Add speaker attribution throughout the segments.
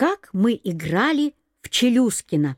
Speaker 1: как мы играли в Челюскина.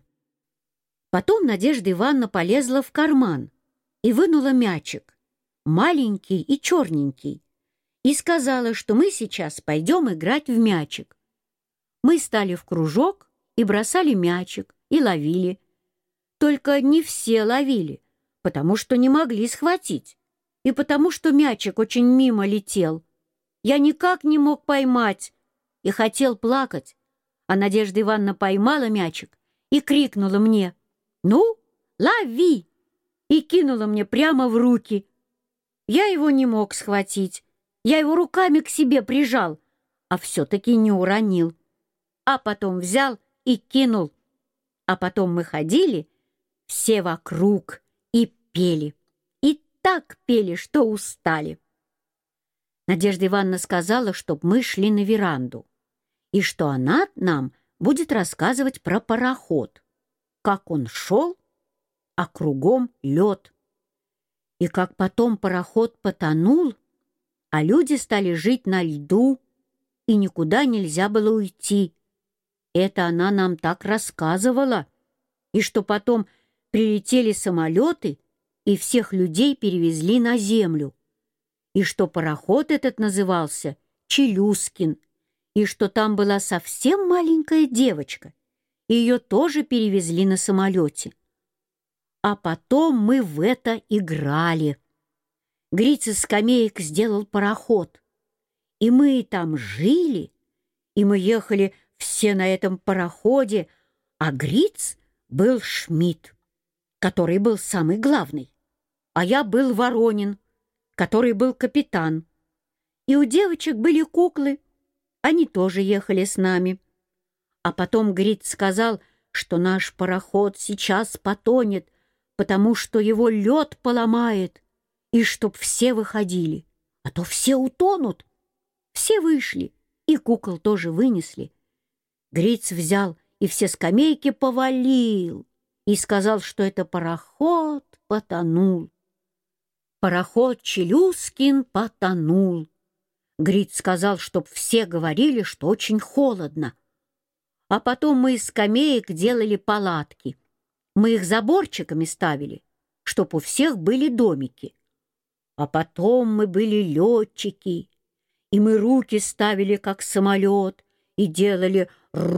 Speaker 1: Потом Надежда Ивановна полезла в карман и вынула мячик, маленький и черненький, и сказала, что мы сейчас пойдем играть в мячик. Мы стали в кружок и бросали мячик, и ловили. Только не все ловили, потому что не могли схватить, и потому что мячик очень мимо летел. Я никак не мог поймать и хотел плакать, а Надежда Ивановна поймала мячик и крикнула мне: «Ну, лови!» и кинула мне прямо в руки. Я его не мог схватить, я его руками к себе прижал, а все-таки не уронил. А потом взял и кинул. А потом мы ходили все вокруг и пели. И так пели, что устали. Надежда Ивановна сказала, чтоб мы шли на веранду, и что она нам будет рассказывать про пароход, как он шел, а кругом лед, и как потом пароход потонул, а люди стали жить на льду, и никуда нельзя было уйти. Это она нам так рассказывала, и что потом прилетели самолеты и всех людей перевезли на землю, и что пароход этот назывался Челюскин, и что там была совсем маленькая девочка, и ее тоже перевезли на самолете. А потом мы в это играли. Гриц из скамеек сделал пароход, и мы там жили, и мы ехали все на этом пароходе, а Гриц был Шмидт, который был самый главный, а я был Воронин, который был капитан. И у девочек были куклы, они тоже ехали с нами. А потом Гриц сказал, что наш пароход сейчас потонет, потому что его лед поломает, и чтоб все выходили, а то все утонут. Все вышли, и кукол тоже вынесли. Гриц взял и все скамейки повалил и сказал, что это пароход потонул. Пароход Челюскин потонул. Гриц сказал, чтоб все говорили, что очень холодно. А потом мы из скамеек делали палатки. Мы их заборчиками ставили, чтоб у всех были домики. А потом мы были летчики, и мы руки ставили, как самолет, и делали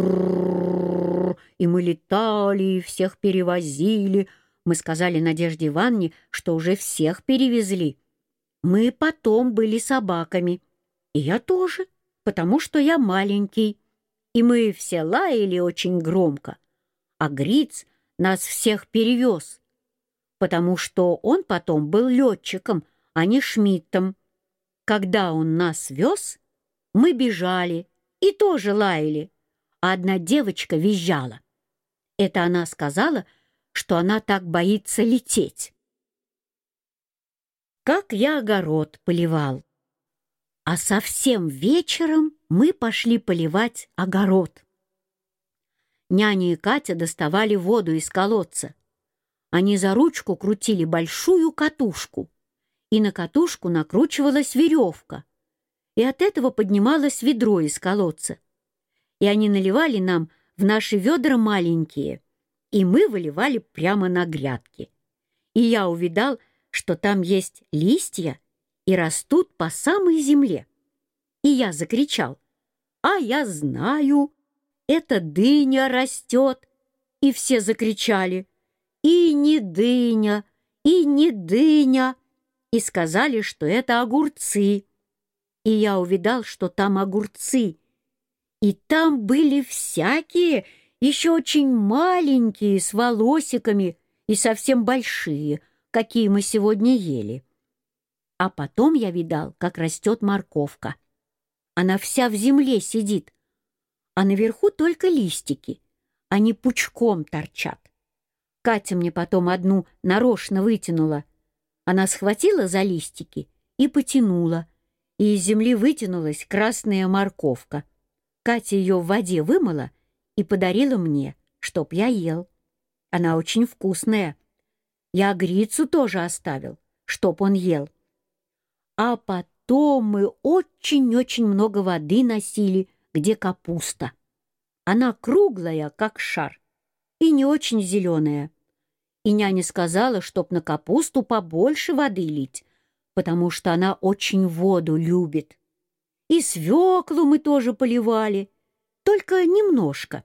Speaker 1: «ррррррр», и мы летали, и всех перевозили. Мы сказали Надежде Ивановне, что уже всех перевезли. Мы потом были собаками, и я тоже, потому что я маленький. И мы все лаяли очень громко, а Гриц нас всех перевез, потому что он потом был летчиком, а не Шмидтом. Когда он нас вез, мы бежали и тоже лаяли, а одна девочка визжала. Это она сказала, что она так боится лететь. Как я огород поливал. А совсем вечером мы пошли поливать огород. Няня и Катя доставали воду из колодца. Они за ручку крутили большую катушку, и на катушку накручивалась веревка, и от этого поднималось ведро из колодца. И они наливали нам в наши ведра маленькие, и мы выливали прямо на грядки. И я увидал, что там есть листья и растут по самой земле. И я закричал: «А я знаю, это дыня растет!» И все закричали: «И не дыня, и не дыня!» И сказали, что это огурцы. И я увидал, что там огурцы. И там были всякие, еще очень маленькие, с волосиками, и совсем большие, какие мы сегодня ели. А потом я видал, как растет морковка. Она вся в земле сидит, а наверху только листики, они пучком торчат. Катя мне потом одну нарочно вытянула. Она схватила за листики и потянула, и из земли вытянулась красная морковка. Катя ее в воде вымыла и подарила мне, чтоб я ел. Она очень вкусная. Я Грицу тоже оставил, чтоб он ел. А потом мы очень-очень много воды носили, где капуста. Она круглая, как шар, и не очень зеленая. И няня сказала, чтоб на капусту побольше воды лить, потому что она очень воду любит. И свеклу мы тоже поливали, только немножко.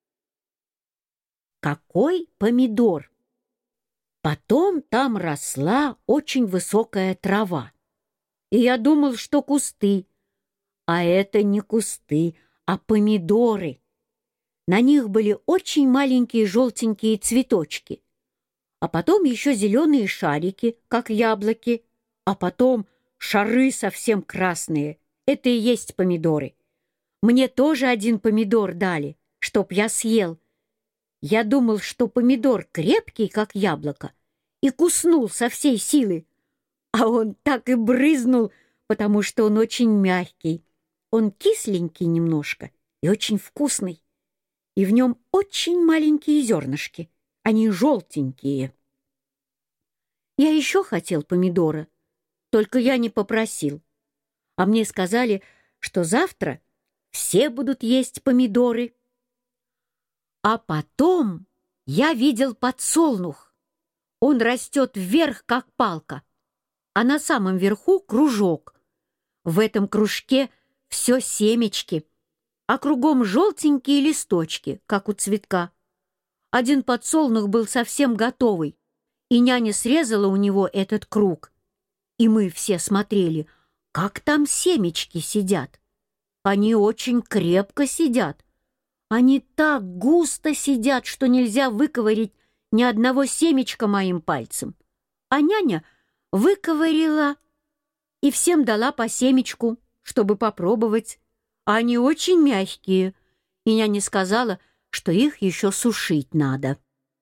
Speaker 1: Какой помидор! Потом там росла очень высокая трава. И я думал, что кусты. А это не кусты, а помидоры. На них были очень маленькие желтенькие цветочки. А потом еще зеленые шарики, как яблоки. А потом шары совсем красные. Это и есть помидоры. Мне тоже один помидор дали, чтоб я съел. Я думал, что помидор крепкий, как яблоко, и куснул со всей силы. А он так и брызнул, потому что он очень мягкий. Он кисленький немножко и очень вкусный. И в нем очень маленькие зернышки. Они желтенькие. Я еще хотел помидора, только я не попросил. А мне сказали, что завтра все будут есть помидоры. А потом я видел подсолнух. Он растет вверх, как палка, а на самом верху кружок. В этом кружке все семечки, а кругом желтенькие листочки, как у цветка. Один подсолнух был совсем готовый, и няня срезала у него этот круг. И мы все смотрели, как там семечки сидят. Они очень крепко сидят. Они так густо сидят, что нельзя выковырять ни одного семечка моим пальцем. А няня выковырила и всем дала по семечку, чтобы попробовать. А они очень мягкие, и няня сказала, что их еще сушить надо.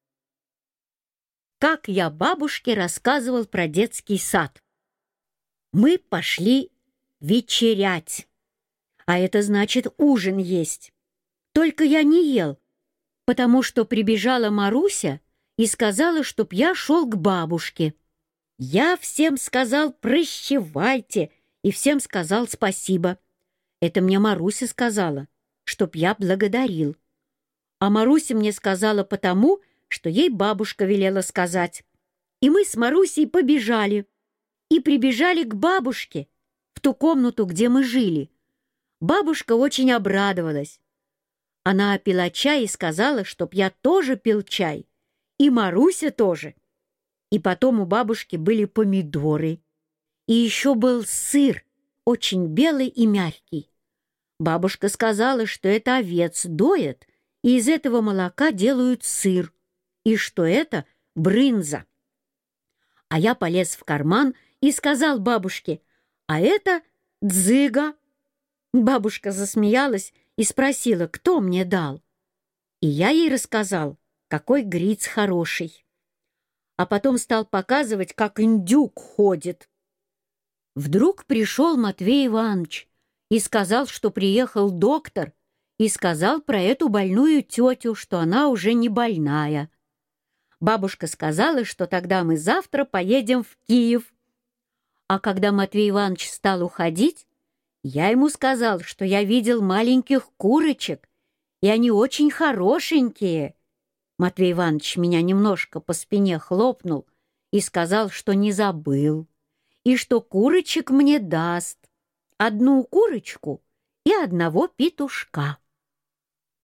Speaker 1: Как я бабушке рассказывал про детский сад. Мы пошли вечерять, а это значит ужин есть. Только я не ел, потому что прибежала Маруся и сказала, чтоб я шел к бабушке. Я всем сказал «прощевайте» и всем сказал спасибо. Это мне Маруся сказала, чтоб я благодарил. А Маруся мне сказала потому, что ей бабушка велела сказать. И мы с Марусей побежали. И прибежали к бабушке, в ту комнату, где мы жили. Бабушка очень обрадовалась. Она пила чай и сказала, чтоб я тоже пил чай. И Маруся тоже. И потом у бабушки были помидоры. И еще был сыр, очень белый и мягкий. Бабушка сказала, что это овец доят, и из этого молока делают сыр, и что это брынза. А я полез в карман и сказал бабушке, а это дзыга. Бабушка засмеялась и спросила, кто мне дал. И я ей рассказал, какой гриц хороший. А потом стал показывать, как индюк ходит. Вдруг пришел Матвей Иванович и сказал, что приехал доктор, и сказал про эту больную тетю, что она уже не больная. Бабушка сказала, что тогда мы завтра поедем в Киев. А когда Матвей Иванович стал уходить, я ему сказал, что я видел маленьких курочек, и они очень хорошенькие. Матвей Иванович меня немножко по спине хлопнул и сказал, что не забыл, и что курочек мне даст, одну курочку и одного петушка.